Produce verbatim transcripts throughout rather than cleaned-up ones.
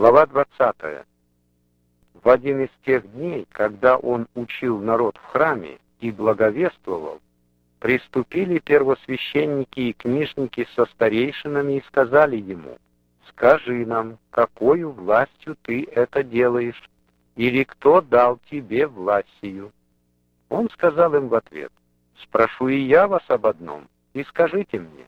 Глава двадцатая. В один из тех дней, когда он учил народ в храме и благовествовал, приступили первосвященники и книжники со старейшинами и сказали ему: «Скажи нам, какою властью ты это делаешь, или кто дал тебе власть сию?» Он сказал им в ответ: «Спрошу и я вас об одном, и скажите мне,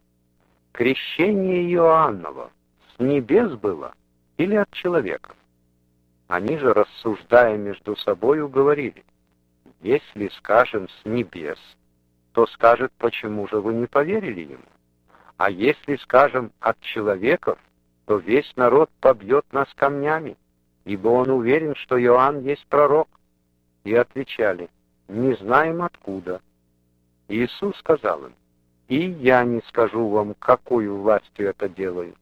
крещение Иоанново с небес было или от человеков?» Они же, рассуждая между собою, говорили: «Если скажем с небес, то скажет, почему же вы не поверили ему? А если скажем от человеков, то весь народ побьет нас камнями, ибо он уверен, что Иоанн есть пророк». И отвечали: «Не знаем откуда». Иисус сказал им: «И я не скажу вам, какою властью это делаю».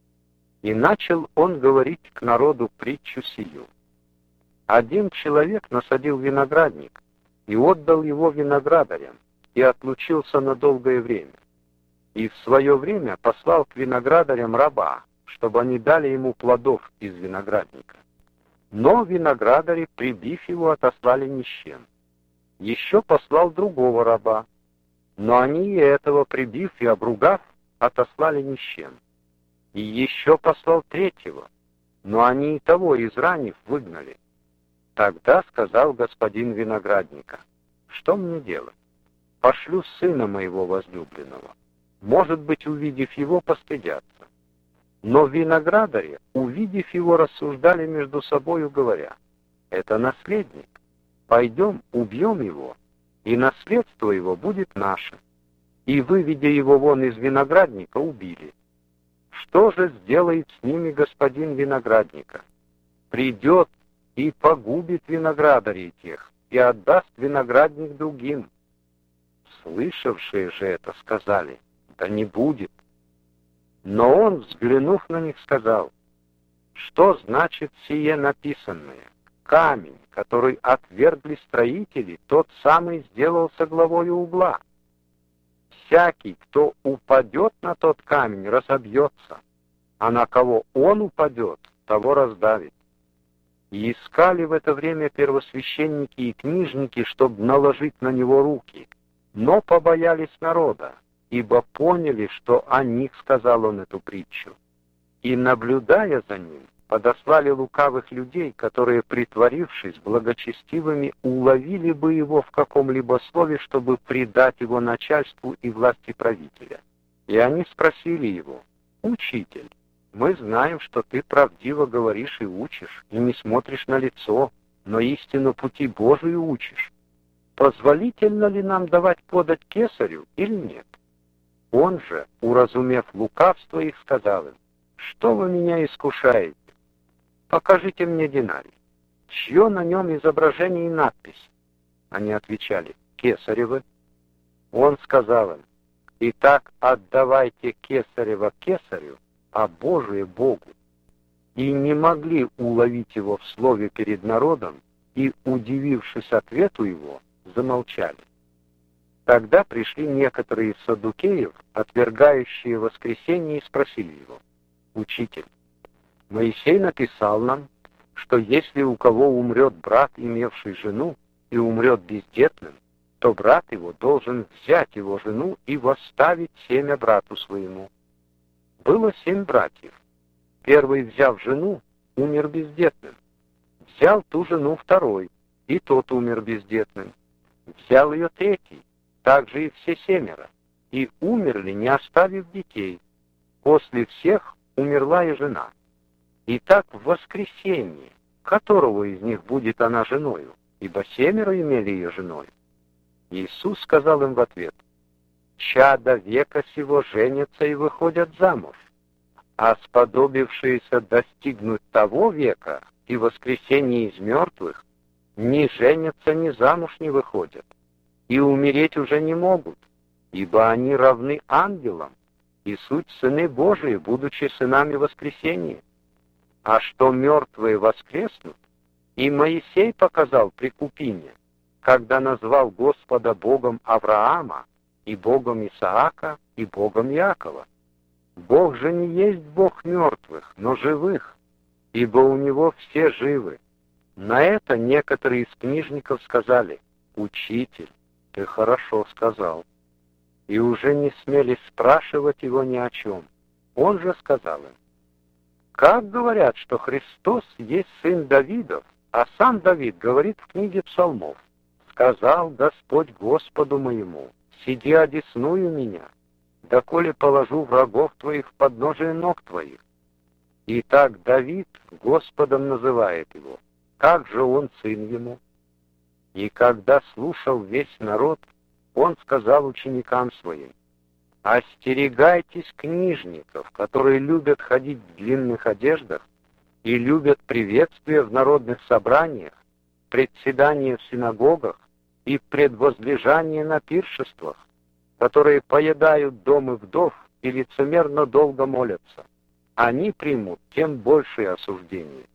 И начал он говорить к народу притчу сию. Один человек насадил виноградник и отдал его виноградарям, и отлучился на долгое время. И в свое время послал к виноградарям раба, чтобы они дали ему плодов из виноградника. Но виноградари, прибив его, отослали ни с чем. Еще послал другого раба, но они и этого, прибив и обругав, отослали ни с чем. И еще послал третьего, но они и того, изранив, выгнали. Тогда сказал господин виноградника: «Что мне делать? Пошлю сына моего возлюбленного. Может быть, увидев его, постыдятся». Но виноградари, увидев его, рассуждали между собою, говоря: «Это наследник. Пойдем, убьем его, и наследство его будет наше». И, выведя его вон из виноградника, убили. Что же сделает с ними господин виноградника? Придет и погубит виноградарей тех, и отдаст виноградник другим. Слышавшие же это сказали: «Да не будет». Но он, взглянув на них, сказал: «Что значит сие написанное? Камень, который отвергли строители, тот самый сделался главою угла. Всякий, кто упадет на тот камень, разобьется, а на кого он упадет, того раздавит». И искали в это время первосвященники и книжники, чтобы наложить на него руки, но побоялись народа, ибо поняли, что о них сказал он эту притчу. И, наблюдая за ним, подослали лукавых людей, которые, притворившись благочестивыми, уловили бы его в каком-либо слове, чтобы предать его начальству и власти правителя. И они спросили его: «Учитель, мы знаем, что ты правдиво говоришь и учишь, и не смотришь на лицо, но истину пути Божию учишь. Позволительно ли нам давать подать кесарю или нет?» Он же, уразумев лукавство их, сказал им: «Что вы меня искушаете? Покажите мне динарий. Чье на нем изображение и надпись?» Они отвечали: «Кесарево». Он сказал им: «Итак, отдавайте кесарево кесарю, а Божие Богу». И не могли уловить его в слове перед народом, и, удивившись ответу его, замолчали. Тогда пришли некоторые из саддукеев, отвергающие воскресение, и спросили его: «Учитель, Моисей написал нам, что если у кого умрет брат, имевший жену, и умрет бездетным, то брат его должен взять его жену и восставить семя брату своему. Было семь братьев. Первый, взяв жену, умер бездетным. Взял ту жену второй, и тот умер бездетным. Взял ее третий, также и все семеро, и умерли, не оставив детей. После всех умерла и жена. Итак, в воскресенье, которого из них будет она женою, ибо семеро имели ее женой?» Иисус сказал им в ответ: «Чада века сего женятся и выходят замуж, а сподобившиеся достигнуть того века и воскресения из мертвых ни женятся, ни замуж не выходят, и умереть уже не могут, ибо они равны ангелам, и суть сыны Божии, будучи сынами воскресения. А что мертвые воскреснут, и Моисей показал при Купине, когда назвал Господа Богом Авраама, и Богом Исаака, и Богом Иакова. Бог же не есть Бог мертвых, но живых, ибо у него все живы». На это некоторые из книжников сказали: «Учитель, ты хорошо сказал», и уже не смели спрашивать его ни о чем. Он же сказал им: «Как говорят, что Христос есть сын Давидов, а сам Давид говорит в книге Псалмов: сказал Господь Господу моему: сиди одесную меня, доколе положу врагов твоих в подножие ног твоих. Итак, Давид Господом называет его. Как же он сын ему?» И когда слушал весь народ, он сказал ученикам своим: «Остерегайтесь книжников, которые любят ходить в длинных одеждах и любят приветствия в народных собраниях, председания в синагогах и предвозлежание на пиршествах, которые поедают домы вдов и лицемерно долго молятся. Они примут тем большее осуждение.